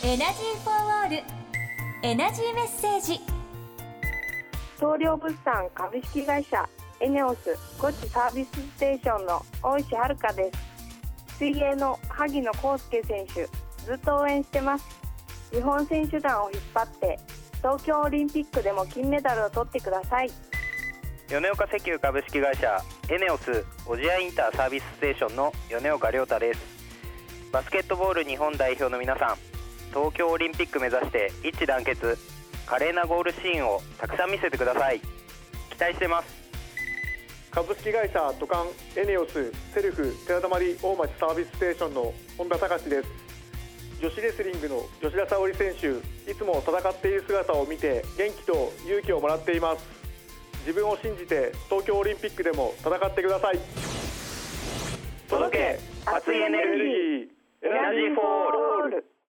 エナジーフォーオールエナジーメッセージ。 東洋物産株式会社エネオスゴチサービスステーションの大石遥です。水泳の萩野公介選手、ずっと応援してます。日本選手団を引っ張って東京オリンピックでも金メダルを取ってください。 米岡石油株式会社エネオス小千谷インターサービスステーションの米岡亮太です。バスケットボール日本代表の皆さん、東京オリンピック目指して一致団結、華麗なゴールシーンをたくさん見せてください。期待してます。 株式会社トカンエネオスセルフ寺泊大町サービスステーションの本田隆です。女子レスリングの吉田沙保里選手、いつも戦っている姿を見て元気と勇気をもらっています。自分を信じて東京オリンピックでも戦ってください。 届け熱いエネルギー、エナジーフォール。